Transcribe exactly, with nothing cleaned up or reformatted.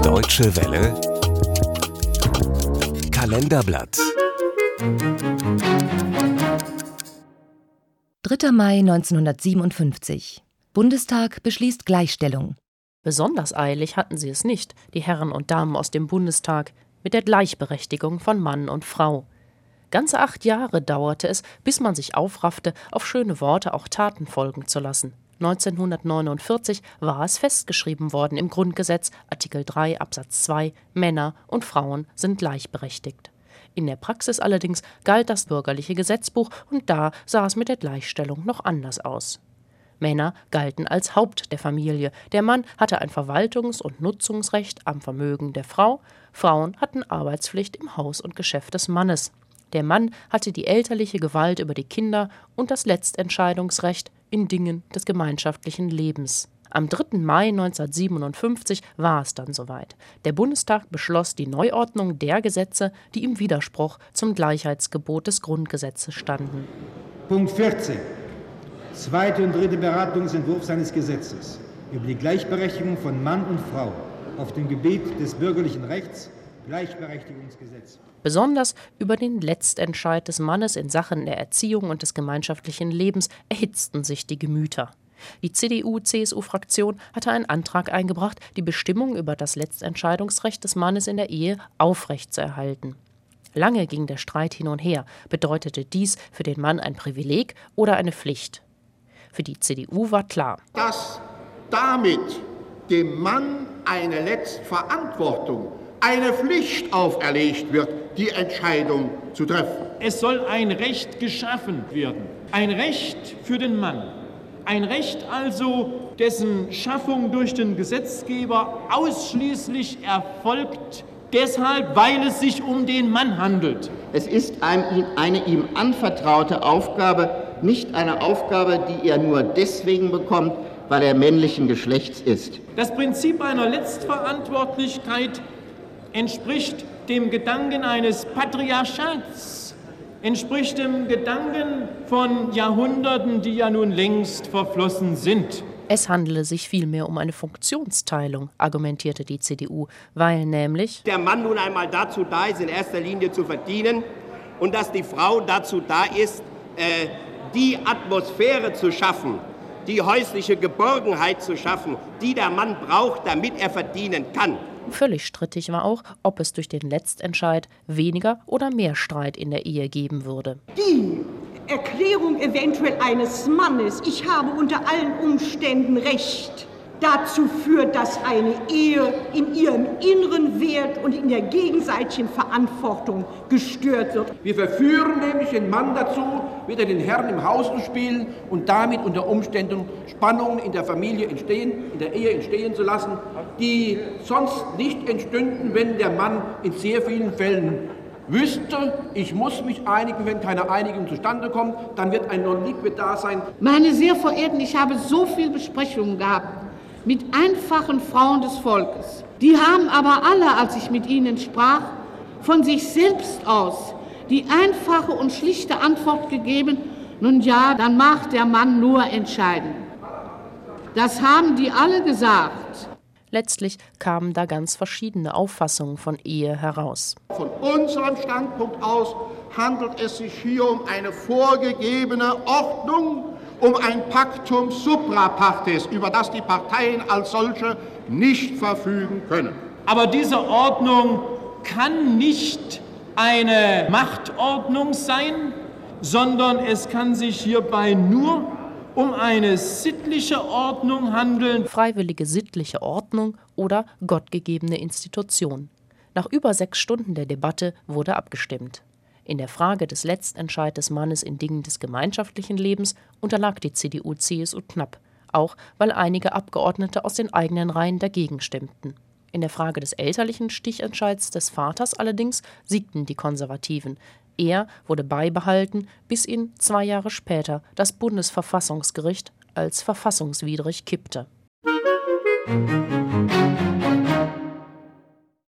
Deutsche Welle Kalenderblatt. dritter Mai neunzehnhundertsiebenundfünfzig. Bundestag beschließt Gleichstellung. Besonders eilig hatten sie es nicht, die Herren und Damen aus dem Bundestag, mit der Gleichberechtigung von Mann und Frau. Ganze acht Jahre dauerte es, bis man sich aufraffte, auf schöne Worte auch Taten folgen zu lassen. neunzehnhundertneunundvierzig war es festgeschrieben worden im Grundgesetz, Artikel drei Absatz zwei, Männer und Frauen sind gleichberechtigt. In der Praxis allerdings galt das bürgerliche Gesetzbuch und da sah es mit der Gleichstellung noch anders aus. Männer galten als Haupt der Familie, der Mann hatte ein Verwaltungs- und Nutzungsrecht am Vermögen der Frau, Frauen hatten Arbeitspflicht im Haus und Geschäft des Mannes. Der Mann hatte die elterliche Gewalt über die Kinder und das Letztentscheidungsrecht in Dingen des gemeinschaftlichen Lebens. Am dritten Mai neunzehnhundertsiebenundfünfzig war es dann soweit. Der Bundestag beschloss die Neuordnung der Gesetze, die im Widerspruch zum Gleichheitsgebot des Grundgesetzes standen. Punkt vierzehn. Zweite und dritte Beratung des Entwurfs eines Gesetzes über die Gleichberechtigung von Mann und Frau auf dem Gebiet des bürgerlichen Rechts, Gleichberechtigungsgesetz. Besonders über den Letztentscheid des Mannes in Sachen der Erziehung und des gemeinschaftlichen Lebens erhitzten sich die Gemüter. Die C D U C S U-Fraktion hatte einen Antrag eingebracht, die Bestimmung über das Letztentscheidungsrecht des Mannes in der Ehe aufrechtzuerhalten. Lange ging der Streit hin und her. Bedeutete dies für den Mann ein Privileg oder eine Pflicht? Für die C D U war klar, dass damit dem Mann eine Letztverantwortung, eine Pflicht auferlegt wird, die Entscheidung zu treffen. Es soll ein Recht geschaffen werden. Ein Recht für den Mann. Ein Recht also, dessen Schaffung durch den Gesetzgeber ausschließlich erfolgt, deshalb, weil es sich um den Mann handelt. Es ist eine ihm anvertraute Aufgabe, nicht eine Aufgabe, die er nur deswegen bekommt, weil er männlichen Geschlechts ist. Das Prinzip einer Letztverantwortlichkeit entspricht dem Gedanken eines Patriarchats, entspricht dem Gedanken von Jahrhunderten, die ja nun längst verflossen sind. Es handele sich vielmehr um eine Funktionsteilung, argumentierte die C D U, weil nämlich der Mann nun einmal dazu da ist, in erster Linie zu verdienen und dass die Frau dazu da ist, äh, die Atmosphäre zu schaffen, die häusliche Geborgenheit zu schaffen, die der Mann braucht, damit er verdienen kann. Völlig strittig war auch, ob es durch den Letztentscheid weniger oder mehr Streit in der Ehe geben würde. Die Erklärung eventuell eines Mannes, ich habe unter allen Umständen Recht, dazu führt, dass eine Ehe in ihrem inneren Wert und in der gegenseitigen Verantwortung gestört wird. Wir verführen nämlich den Mann dazu, wieder den Herrn im Haus zu spielen und damit unter Umständen Spannungen in der Familie entstehen, in der Ehe entstehen zu lassen, die sonst nicht entstünden, wenn der Mann in sehr vielen Fällen wüsste, ich muss mich einigen, wenn keine Einigung zustande kommt, dann wird ein Non-Liquid da sein. Meine sehr verehrten, ich habe so viele Besprechungen gehabt mit einfachen Frauen des Volkes. Die haben aber alle, als ich mit ihnen sprach, von sich selbst aus die einfache und schlichte Antwort gegeben, nun ja, dann mag der Mann nur entscheiden. Das haben die alle gesagt. Letztlich kamen da ganz verschiedene Auffassungen von Ehe heraus. Von unserem Standpunkt aus handelt es sich hier um eine vorgegebene Ordnung, um ein Pactum supra partes, über das die Parteien als solche nicht verfügen können. Aber diese Ordnung kann nicht eine Machtordnung sein, sondern es kann sich hierbei nur um eine sittliche Ordnung handeln. Freiwillige sittliche Ordnung oder gottgegebene Institution. Nach über sechs Stunden der Debatte wurde abgestimmt. In der Frage des Letztentscheids des Mannes in Dingen des gemeinschaftlichen Lebens unterlag die C D U C S U knapp, auch weil einige Abgeordnete aus den eigenen Reihen dagegen stimmten. In der Frage des elterlichen Stichentscheids des Vaters allerdings siegten die Konservativen. Er wurde beibehalten, bis ihn zwei Jahre später das Bundesverfassungsgericht als verfassungswidrig kippte. Musik